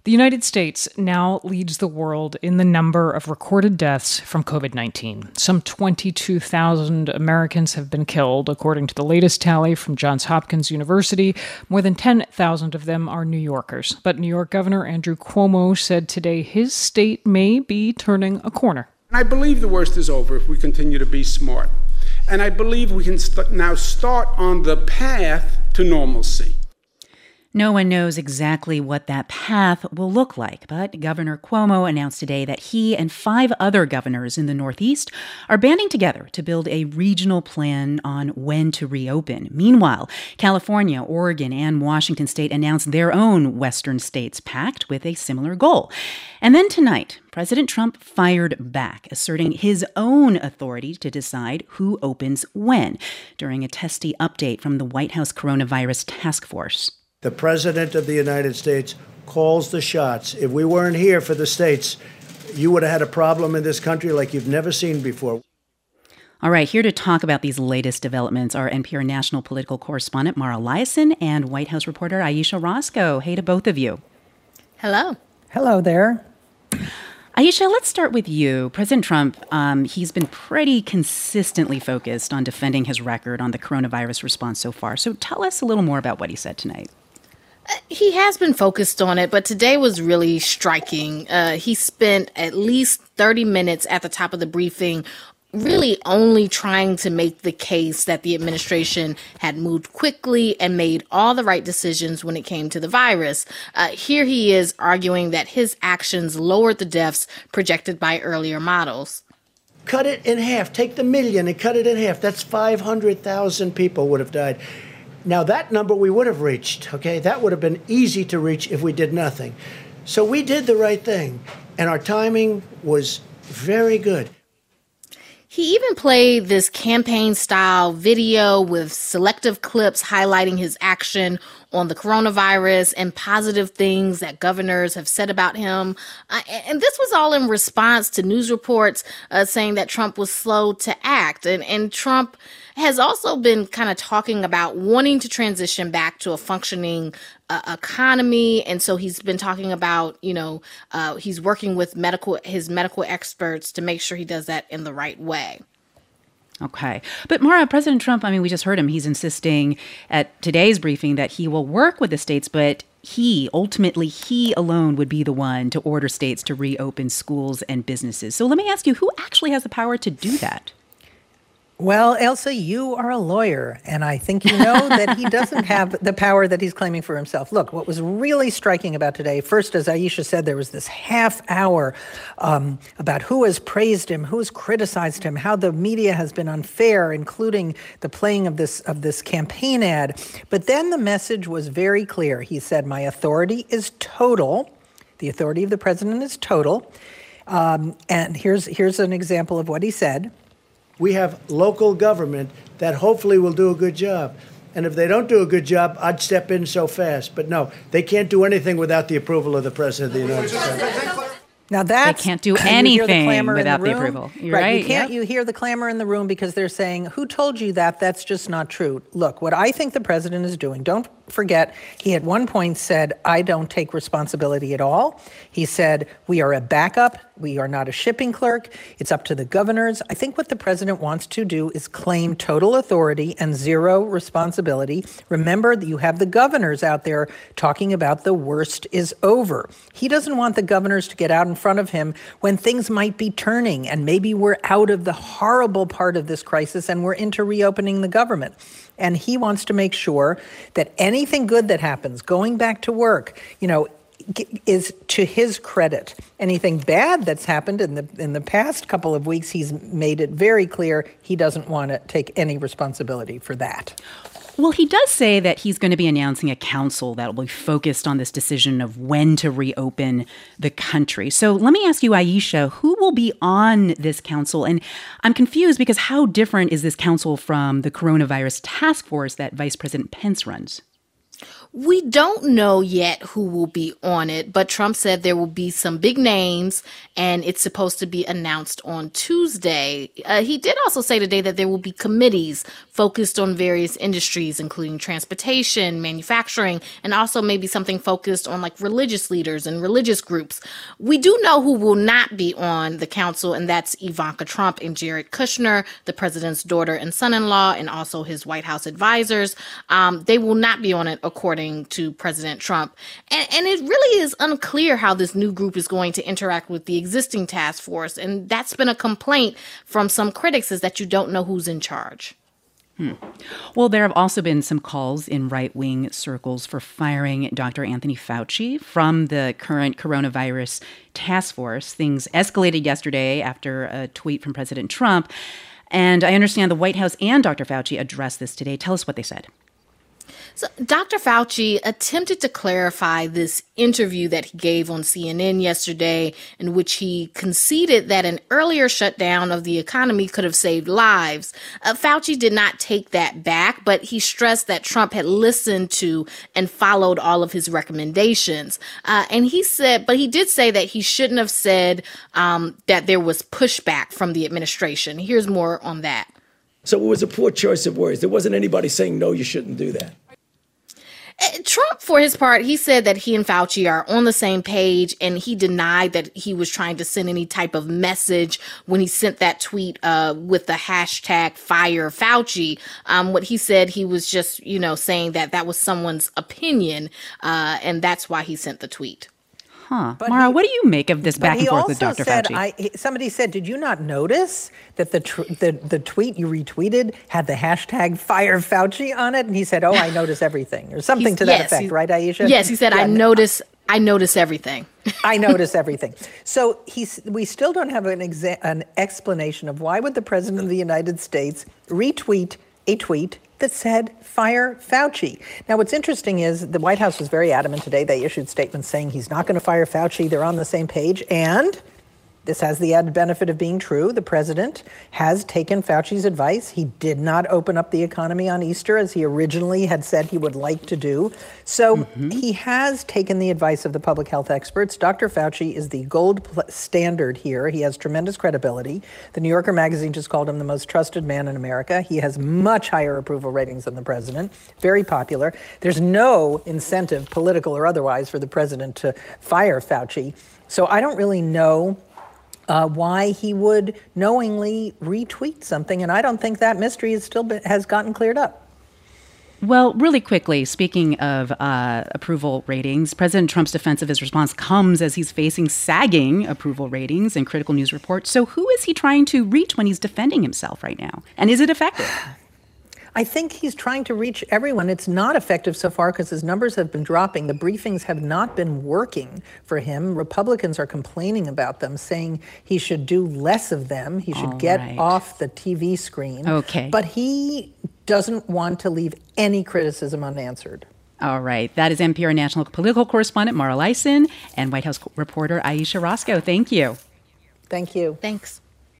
The United States now leads the world in the number of recorded deaths from COVID-19. Some 22,000 Americans have been killed, according to the latest tally from Johns Hopkins University. More than 10,000 of them are New Yorkers. But New York Governor Andrew Cuomo said today his state may be turning a corner. I believe the worst is over if we continue to be smart. And I believe we can now start on the path to normalcy. No one knows exactly what that path will look like, but Governor Cuomo announced today that he and 5 other governors in the Northeast are banding together to build a regional plan on when to reopen. Meanwhile, California, Oregon, and Washington State announced their own Western States Pact with a similar goal. And then tonight, President Trump fired back, asserting his own authority to decide who opens when, during a testy update from the White House Coronavirus Task Force. The President of the United States calls the shots. If we weren't here for the states, you would have had a problem in this country like you've never seen before. All right, here to talk about these latest developments are NPR national political correspondent Mara Liasson and White House reporter Ayesha Rascoe. Hey to both of you. Hello. Hello there. Ayesha, let's start with you. President Trump, he's been pretty consistently focused on defending his record on the coronavirus response so far. So tell us a little more about what he said tonight. He has been focused on it, but today was really striking. He spent at least 30 minutes at the top of the briefing really only trying to make the case that the administration had moved quickly and made all the right decisions when it came to the virus. Here he is arguing that his actions lowered the deaths projected by earlier models. Cut it in half. Take the million and cut it in half. That's 500,000 people would have died. Now, that number we would have reached, okay? That would have been easy to reach if we did nothing. So we did the right thing, and our timing was very good. He even played this campaign-style video with selective clips highlighting his action on the coronavirus and positive things that governors have said about him. And this was all in response to news reports saying that Trump was slow to act. And Trump has also been kind of talking about wanting to transition back to a functioning economy. And so he's been talking about, he's working with his medical experts to make sure he does that in the right way. Okay. But Mara, President Trump, we just heard him. He's insisting at today's briefing that he will work with the states, but he alone would be the one to order states to reopen schools and businesses. So let me ask you, who actually has the power to do that? Well, Elsa, you are a lawyer, and I think you know that he doesn't have the power that he's claiming for himself. Look, what was really striking about today, first, as Ayesha said, there was this half hour about who has praised him, who has criticized him, how the media has been unfair, including the playing of this campaign ad. But then the message was very clear. He said, my authority is total. The authority of the president is total. And here's an example of what he said. We have local government that hopefully will do a good job. And if they don't do a good job, I'd step in so fast. But no, they can't do anything without the approval of the President of the United States. Now they can't do anything without the approval. You're right. You hear the clamor in the room because they're saying, who told you that? That's just not true. Look, what I think the president is doing, don't forget, he at one point said, I don't take responsibility at all. He said, we are a backup. We are not a shipping clerk. It's up to the governors. I think what the president wants to do is claim total authority and zero responsibility. Remember that you have the governors out there talking about the worst is over. He doesn't want the governors to get out in front of him when things might be turning and maybe we're out of the horrible part of this crisis and we're into reopening the government. And he wants to make sure that anything good that happens, going back to work, is to his credit. Anything bad that's happened in the past couple of weeks, he's made it very clear he doesn't want to take any responsibility for that. Well, he does say that he's going to be announcing a council that will be focused on this decision of when to reopen the country. So let me ask you, Ayesha, who will be on this council? And I'm confused because how different is this council from the coronavirus task force that Vice President Pence runs? We don't know yet who will be on it, but Trump said there will be some big names, and it's supposed to be announced on Tuesday. He did also say today that there will be committees focused on various industries, including transportation, manufacturing, and also maybe something focused on like religious leaders and religious groups. We do know who will not be on the council, and that's Ivanka Trump and Jared Kushner, the president's daughter and son-in-law, and also his White House advisors. They will not be on it, according to President Trump. And it really is unclear how this new group is going to interact with the existing task force. And that's been a complaint from some critics, is that you don't know who's in charge. Well, there have also been some calls in right-wing circles for firing Dr. Anthony Fauci from the current coronavirus task force. Things escalated yesterday after a tweet from President Trump. And I understand the White House and Dr. Fauci addressed this today. Tell us what they said. So Dr. Fauci attempted to clarify this interview that he gave on CNN yesterday, in which he conceded that an earlier shutdown of the economy could have saved lives. Fauci did not take that back, but he stressed that Trump had listened to and followed all of his recommendations. And he did say that he shouldn't have said that there was pushback from the administration. Here's more on that. So it was a poor choice of words. There wasn't anybody saying, no, you shouldn't do that. Trump, for his part, he said that he and Fauci are on the same page, and he denied that he was trying to send any type of message when he sent that tweet with the hashtag Fire Fauci. What he said, he was just, saying that was someone's opinion, and that's why he sent the tweet. But Mara, what do you make of this back and forth with Dr. Fauci? Somebody said, did you not notice that the tweet you retweeted had the hashtag Fire Fauci on it? And he said, I notice everything, or something to that effect, right, Aisha? Yes, he said, I notice everything. I notice everything. So we still don't have an explanation of why would the President of the United States retweet a tweet that said, fire Fauci. Now, what's interesting is the White House was very adamant today. They issued statements saying he's not going to fire Fauci. They're on the same page. And this has the added benefit of being true. The president has taken Fauci's advice. He did not open up the economy on Easter as he originally had said he would like to do. So he has taken the advice of the public health experts. Dr. Fauci is the gold standard here. He has tremendous credibility. The New Yorker magazine just called him the most trusted man in America. He has much higher approval ratings than the president. Very popular. There's no incentive, political or otherwise, for the president to fire Fauci. So I don't really know why he would knowingly retweet something. And I don't think that mystery has gotten cleared up. Well, really quickly, speaking of approval ratings, President Trump's defense of his response comes as he's facing sagging approval ratings and critical news reports. So who is he trying to reach when he's defending himself right now? And is it effective? I think he's trying to reach everyone. It's not effective so far because his numbers have been dropping. The briefings have not been working for him. Republicans are complaining about them, saying he should do less of them. He should get off the TV screen. Okay. But he doesn't want to leave any criticism unanswered. All right. That is NPR national political correspondent Mara Liasson and White House reporter Aisha Roscoe. Thank you. Thank you. Thanks.